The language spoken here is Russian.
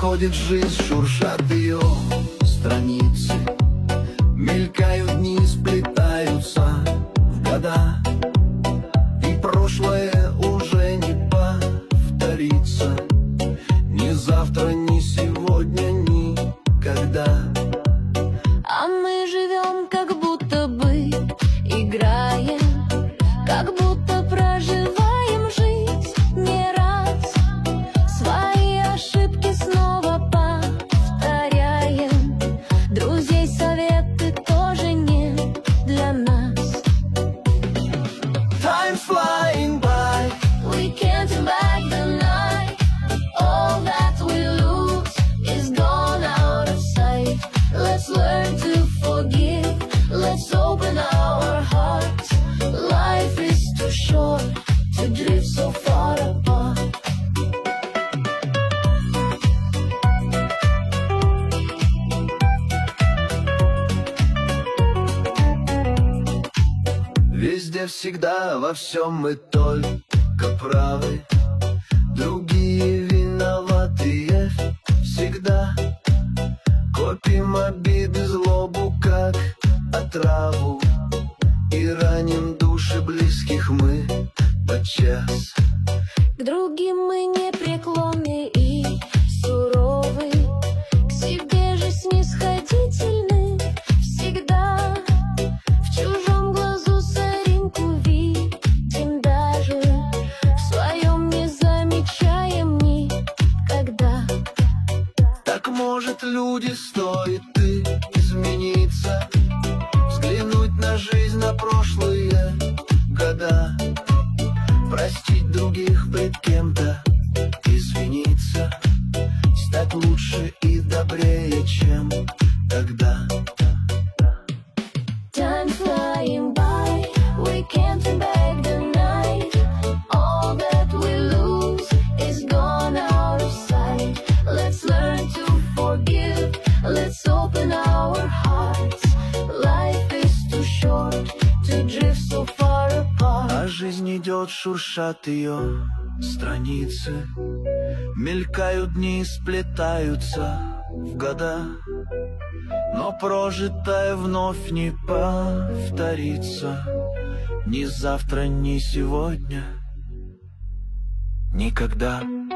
проходит жизнь, шуршат ее страницы. Мелькают дни, сплетаются в года, и прошлое уже не повторится. Ни завтра, ни сегодня, никогда. А мы живем, как будто бы играем, как будто проживаем жизнь не раз. Свои ошибки снова повторяем. Друзей советы тоже не для нас. Time's flying by, We can't turn back the night. All that we lose is gone out of sight. Let's learn to forgive. Let's open our hearts. Life is too short to drift so far apart. везде, всегда, во всем мы только правы. Другие виноватые всегда. Копим обиды, злобу, как отраву, и раним души близких мы подчас. К другим мы непреклонны и суровы, к себе же снисходительны всегда. В чужом глазу соринку видим даже, в своем не замечаем никогда. Так, может, люди, стоит и измениться, взглянуть на жизнь, на прошлые года, простить других, пред кем-то извиниться, стать лучше и добрее, чем тогда. Time flying by, we can't turn back the night. All that we lose is gone out of sight. Let's learn to forgive, let's open our hearts. Life is too short to drift so far apart. А жизнь идет, шуршат ее страницы, мелькают дни, сплетаются в года, но прожитое вновь не повторится. Ни завтра, ни сегодня, никогда.